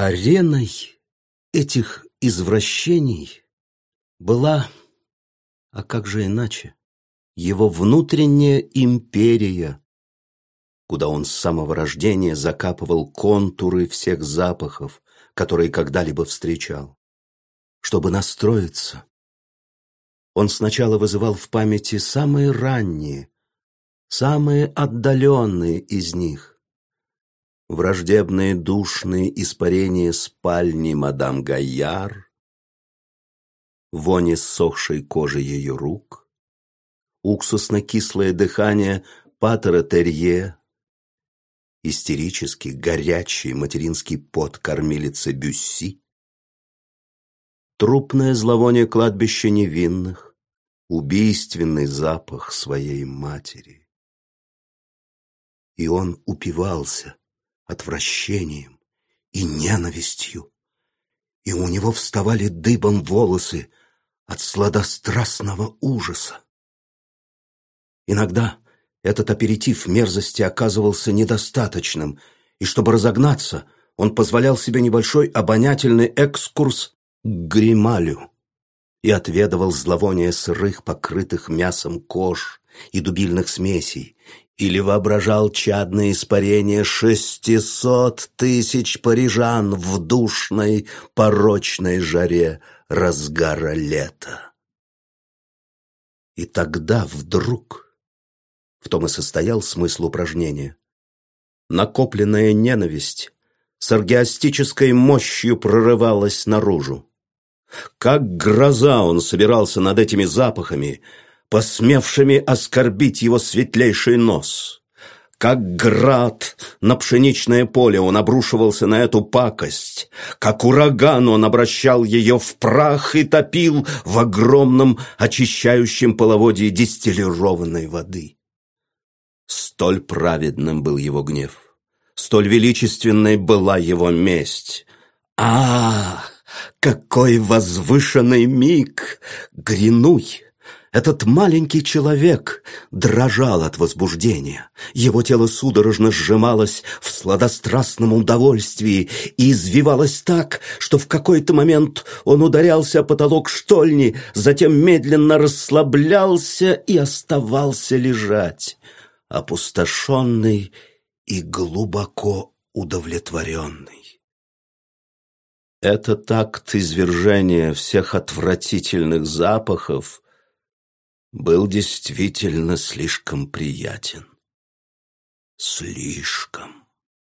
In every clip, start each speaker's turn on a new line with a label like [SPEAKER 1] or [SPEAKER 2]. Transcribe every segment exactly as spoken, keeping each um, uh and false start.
[SPEAKER 1] Ареной этих извращений была, а как же иначе, его внутренняя империя, куда он с самого рождения закапывал контуры всех запахов, которые когда-либо встречал. Чтобы настроиться, он сначала вызывал в памяти самые ранние, самые отдаленные из них. Враждебные душные испарения спальни мадам Гайяр, вони ссохшей кожи ее рук, уксусно-кислое дыхание патера Терье, истерический, горячий материнский пот кормилицы Бюсси, трупное зловоние кладбища невинных, убийственный запах своей матери. И он упивался отвращением и ненавистью, и у него вставали дыбом волосы от сладострастного ужаса. Иногда этот аперитив мерзости оказывался недостаточным, и чтобы разогнаться, он позволял себе небольшой обонятельный экскурс к Грималю и отведывал зловоние сырых, покрытых мясом кож и дубильных смесей, или воображал чадные испарения шестисот тысяч парижан в душной, порочной жаре разгара лета. И тогда вдруг, в том и состоял смысл упражнения, накопленная ненависть с оргиастической мощью прорывалась наружу. Как гроза он собирался над этими запахами, посмевшими оскорбить его светлейший нос. Как град на пшеничное поле он обрушивался на эту пакость, как ураган он обращал ее в прах и топил в огромном очищающем половодье дистиллированной воды. Столь праведным был его гнев, столь величественной была его месть. А, какой возвышенный миг! Гринуй! Этот маленький человек дрожал от возбуждения. Его тело судорожно сжималось в сладострастном удовольствии и извивалось так, что в какой-то момент он ударялся о потолок штольни, затем медленно расслаблялся и оставался лежать, опустошенный и глубоко удовлетворенный. Этот акт извержения всех отвратительных запахов был действительно слишком приятен. Слишком.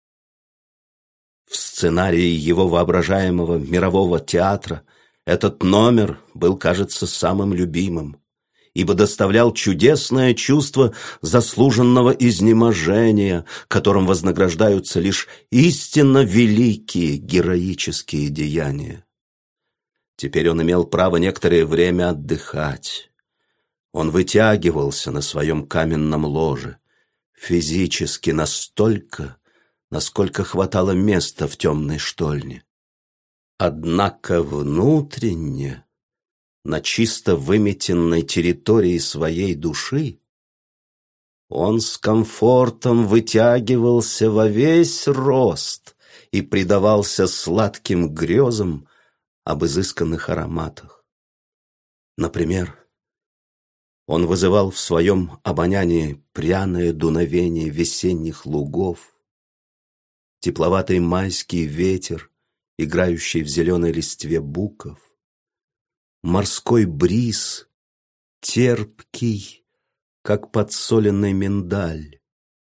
[SPEAKER 1] В сценарии его воображаемого мирового театра этот номер был, кажется, самым любимым, ибо доставлял чудесное чувство заслуженного изнеможения, которым вознаграждаются лишь истинно великие героические деяния. Теперь он имел право некоторое время отдыхать. Он вытягивался на своем каменном ложе, физически настолько, насколько хватало места в темной штольне. Однако внутренне, на чисто выметенной территории своей души, он с комфортом вытягивался во весь рост и предавался сладким грезам об изысканных ароматах. Например, он вызывал в своем обонянии пряное дуновение весенних лугов, тепловатый майский ветер, играющий в зеленой листве буков, морской бриз, терпкий, как подсоленный миндаль.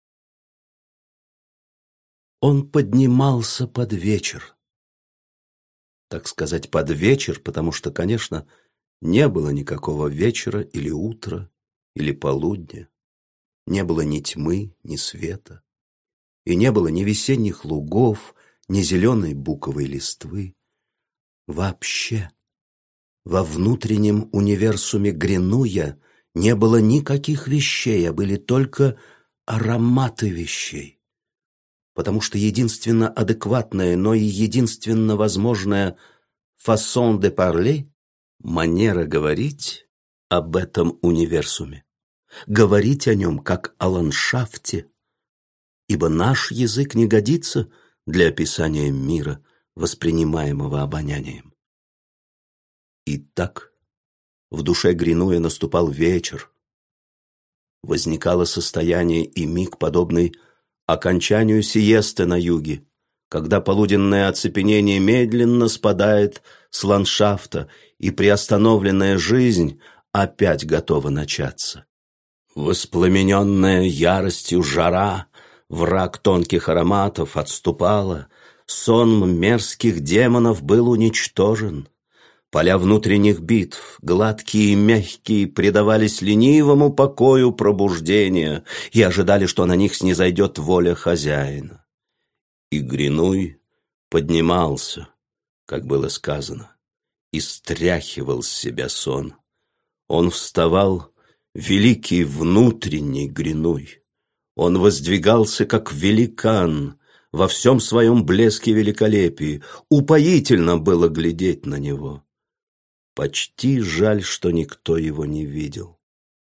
[SPEAKER 1] Он поднимался под вечер. Так сказать, под вечер, потому что, конечно, не было никакого вечера или утра, или полудня. Не было ни тьмы, ни света. И не было ни весенних лугов, ни зеленой буковой листвы. Вообще, во внутреннем универсуме Гринуя не было никаких вещей, а были только ароматы вещей. Потому что единственно адекватное, но и единственно возможное «façon de parler» манера говорить об этом универсуме, говорить о нем как о ландшафте, ибо наш язык не годится для описания мира, воспринимаемого обонянием. И так в душе Гринуя наступал вечер. Возникало состояние и миг, подобный окончанию сиесты на юге, когда полуденное оцепенение медленно спадает с ландшафта, и приостановленная жизнь опять готова начаться. Воспламененная яростью жара, враг тонких ароматов, отступала, сон мерзких демонов был уничтожен. Поля внутренних битв, гладкие и мягкие, предавались ленивому покою пробуждения и ожидали, что на них снизойдет воля хозяина. И Гринуй поднимался, как было сказано, и стряхивал с себя сон. Он вставал, великий внутренний Гринуй. Он воздвигался, как великан, во всем своем блеске великолепии. Упоительно было глядеть на него. Почти жаль, что никто его не видел.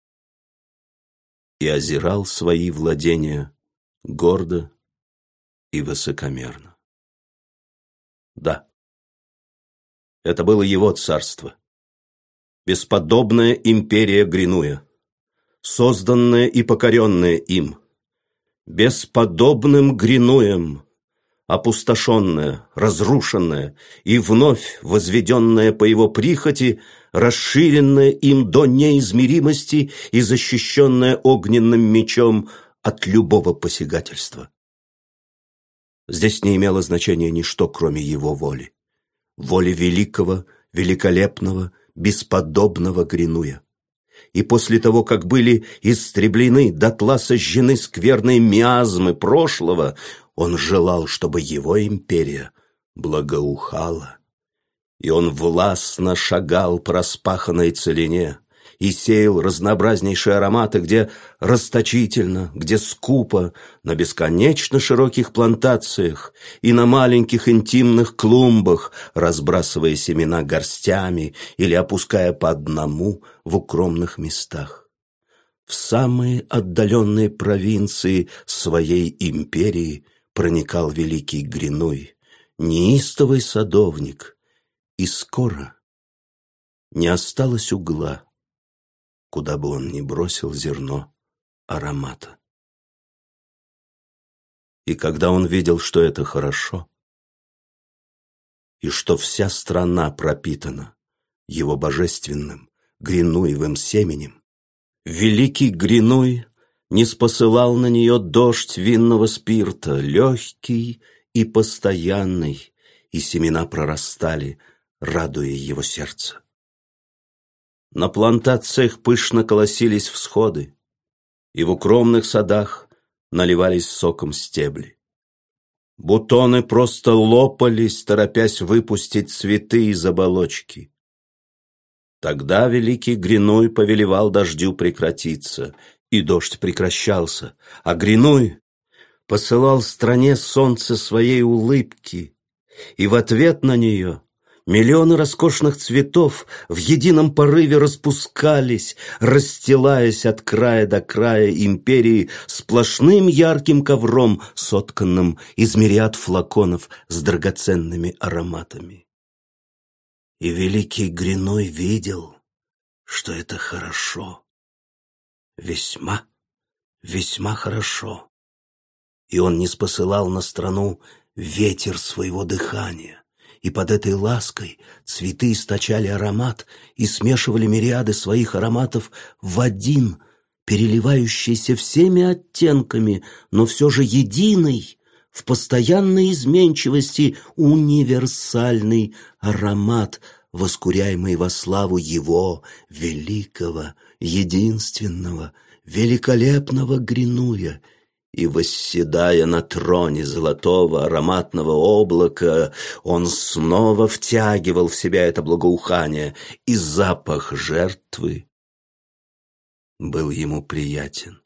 [SPEAKER 1] И озирал свои владения гордо и высокомерно. Да, это было его царство. Бесподобная империя Гринуя, созданная и покоренная им. Бесподобным Гринуем, опустошенная, разрушенная и вновь возведенная по его прихоти, расширенная им до неизмеримости и защищенная огненным мечом от любого посягательства. Здесь не имело значения ничто, кроме его воли. Воли великого, великолепного, бесподобного Гринуя. И после того, как были истреблены, дотла сожжены скверные миазмы прошлого, он желал, чтобы его империя благоухала. И он властно шагал по распаханной целине и сеял разнообразнейшие ароматы, где расточительно, где скупо, на бесконечно широких плантациях и на маленьких интимных клумбах, разбрасывая семена горстями или опуская по одному в укромных местах. В самые отдаленные провинции своей империи проникал великий Гринуй, неистовый садовник, и скоро не осталось угла, куда бы он ни бросил зерно аромата. И когда он видел, что это хорошо, и что вся страна пропитана его божественным Гринуевым семенем, великий Гринуй ниспосылал на нее дождь винного спирта, легкий и постоянный, и семена прорастали, радуя его сердце. На плантациях пышно колосились всходы, и в укромных садах наливались соком стебли. Бутоны просто лопались, торопясь выпустить цветы из оболочки. Тогда великий Гринуй повелевал дождю прекратиться, и дождь прекращался, а Гринуй посылал стране солнце своей улыбки, и в ответ на нее миллионы роскошных цветов в едином порыве распускались, расстилаясь от края до края империи сплошным ярким ковром, сотканным из мириад флаконов с драгоценными ароматами. И великий Гринуй видел, что это хорошо, весьма, весьма хорошо. И он ниспосылал на страну ветер своего дыхания. И под этой лаской цветы источали аромат и смешивали мириады своих ароматов в один, переливающийся всеми оттенками, но все же единый, в постоянной изменчивости универсальный аромат, воскуряемый во славу его великого, единственного, великолепного Гринуя. И, восседая на троне золотого ароматного облака, он снова втягивал в себя это благоухание, и запах жертвы был ему приятен.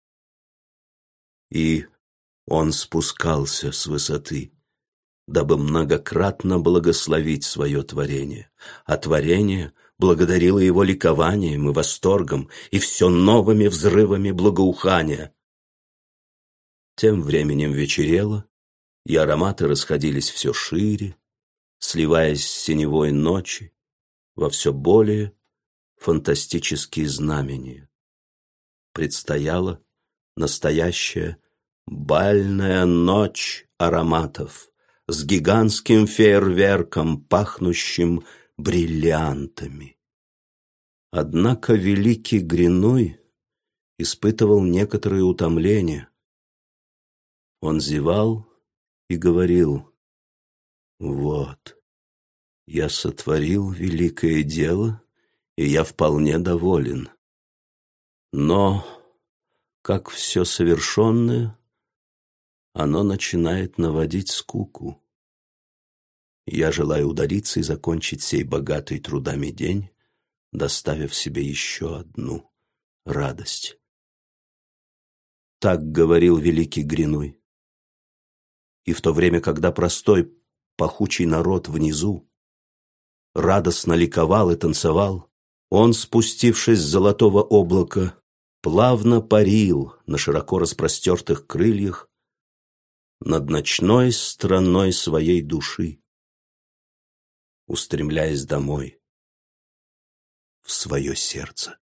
[SPEAKER 1] И он спускался с высоты, дабы многократно благословить свое творение, а творение благодарило его ликованием и восторгом и все новыми взрывами благоухания. Тем временем вечерело, и ароматы расходились все шире сливаясь с синевой ночи во все более фантастические знамения. Предстояла настоящая бальная ночь ароматов с гигантским фейерверком, пахнущим бриллиантами. Однако великий Гринуй испытывал некоторое утомление. Он зевал и говорил: «Вот, я сотворил великое дело, и я вполне доволен. Но, как все совершенное, оно начинает наводить скуку. Я желаю удалиться и закончить сей богатый трудами день, доставив себе еще одну радость». Так говорил великий Гринуй. И в то время, когда простой пахучий народ внизу радостно ликовал и танцевал, он, спустившись с золотого облака, плавно парил на широко распростертых крыльях над ночной страной своей души, устремляясь домой, в свое сердце.